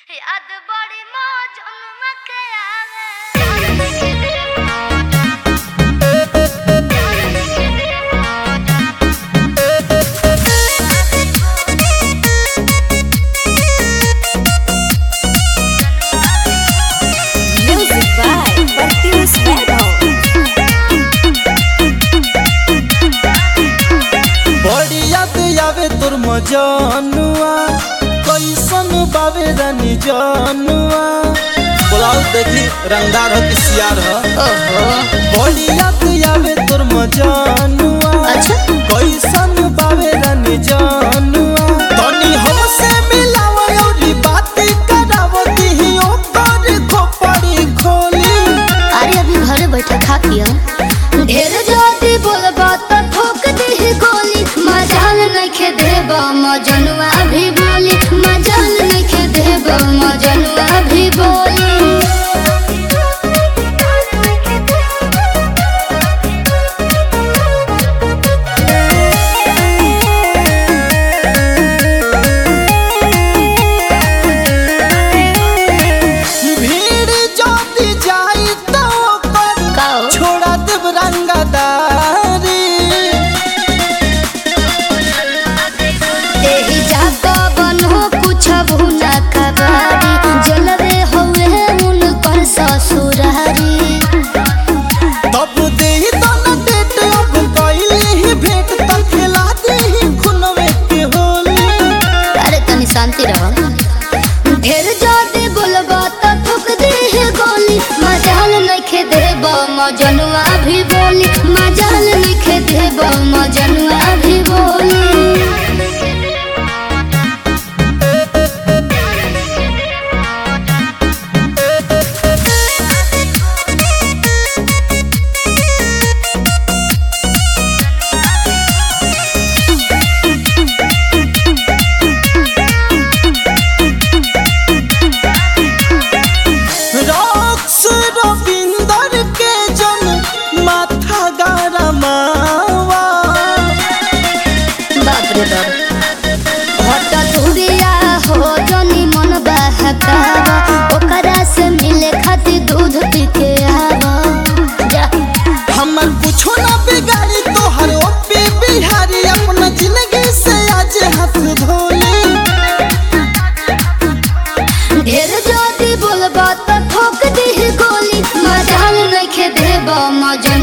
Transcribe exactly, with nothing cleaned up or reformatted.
याद बड़ी मौजन के आवे Music by Bertius Metal. बड़ी याद आवे तोर मजानुआ कैसन बावे रानी जानुआ बोलाओ देखी रंगदार हो कि सियार हो ओहो बड़ी याद आवे तोर मजानुआ अच्छा कैसन बावे रानी जानुआ तनी हमसे मिलावा औरी बात करावो दिही ओकर खोपड़ी खोली अरे अभी घरे बैठा खा किया ढेर जाती बोलबा त ठोक दे गोली मजाल नखे देबा मजनुआ भी बोली मजाल नखे देबा मजनुआ भी बोली भीड़ जोती जाई तो ओकर काओ छोड़ा देव रंगदारी एही जाता बनो कुछ भुना कबाड़ी जलवे होवे उन कर ससुरारी तब दे तो न डेट अब पहले ही भेंट त खिला दे खुनवे के होली अरे तनी शांति रहो ढेर जादे बोलबा त ठोक दे गोली मजाल नखे देबा मजनुआ भी बोली मजाल नखे देबा मजनुआ भी बोली रॉक्स रविंदर के जन माथा गरमावा बाप रे बाप हट दूरिया हो जनी मन बहकावा ओकरा से मिले खातिर दूध पी के आवा जा हमर कुछो ना बिगाड़ी तोहर ओपी बिहारी अपना जिंदगी से आज हाथ धोली ढेर जाती बोलबा त ठोक दे गोली मजाल नखे देबा मजन